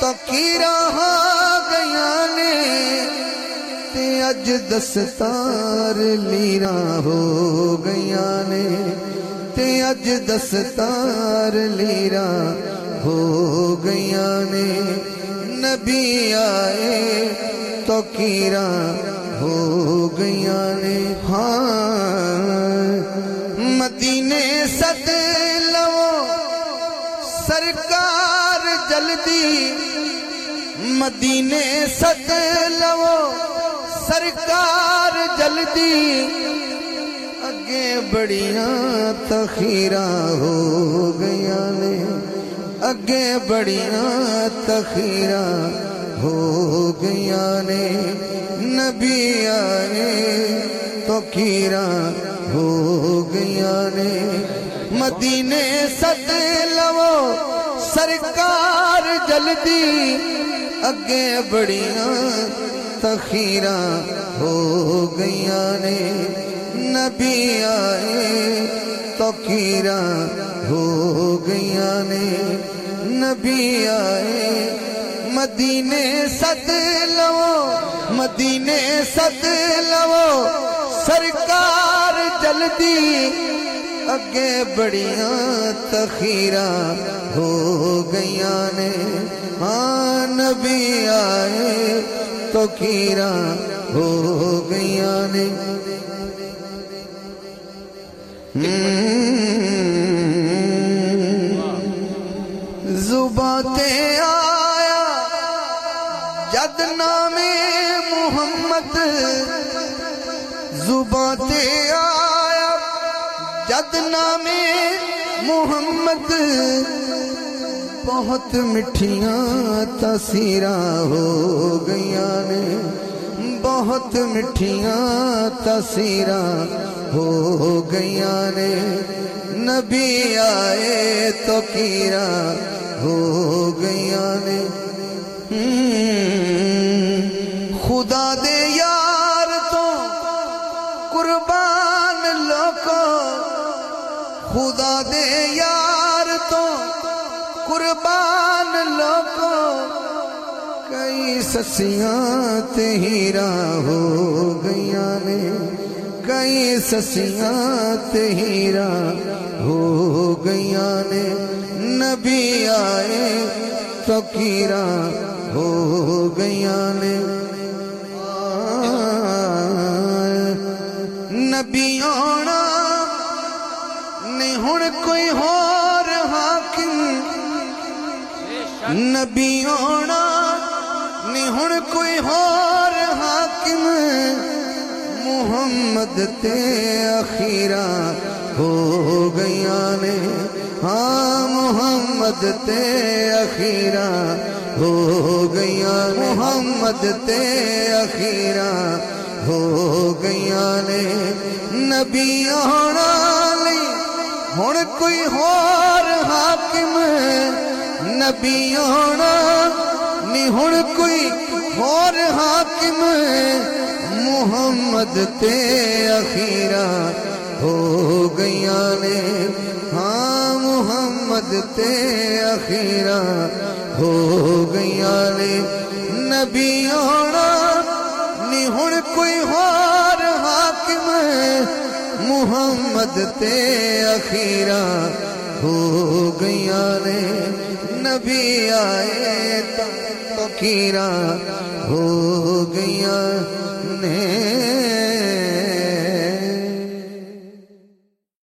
تقیراں گیاں نے تے اج دستار لیراں ہو گیاں نے تے اج دستار لیراں ہو گیاں نے نبی آئے تقیراں ہو گیاں نے ہاں مدینے سد لو سرکار جلدی مدینے سد لو سرکار جلدی اگے بڑیاں تخیراں ہو گیاں نے اگے بڑیاں تخیراں ہو گیاں نے نبی آئے تقیراں ہو گیاں نے مدینے سد لو سرکار جلدی اگے بڑیاں تخیراں ہو گیاں نے نبی آئے تقیراں ہو گیاں نے نبی آئے مدینے سد لو مدینے سد لو سرکار جلدی اگے بڑیاں تخیراں ہو گیاں نے ہاں نبی آئے تقیراں ہو گیاں نے زباں تے آیا جد نام محمد زباں تے آیا جد نام محمد بہت مٹھیاں تاثیراں ہو گیاں نے بہت مٹھیاں تاثیراں ہو گیاں نے نبی آئے تقیراں ہو گیاں نے خدا دے یار تو قربان لوکو خدا دے یار تو قربان لوکو کئی سسیاں تے ہیراں ہو گیاں نے کئی سسیاں تے ہیراں ہو گیاں نے نبی آئے تقیراں ہو گیاں نے نبی آنا نہیں ہن کوئی ہور حاکم نبی آنا نہیں ہن کوئی ہور حاکم محمد تے اخیراں ہو گیاں نے ہاں محمد تے اخیراں ہو گیاں محمد تے اخیراں ہو گیاں نے نبی آنا لئی ہن کوئی ہور حاکم نبی آنا نہیں ہن کوئی ہور حاکم محمد تے اخیراں ہو گیاں نے ہاں محمد تے اخیراں ہو گیاں نے نبی آنا نہیں ہن کوئی ہور حاکم محمد تے اخیراں ہو گیاں نے نبی آئے تقیراں ہو گیاں نے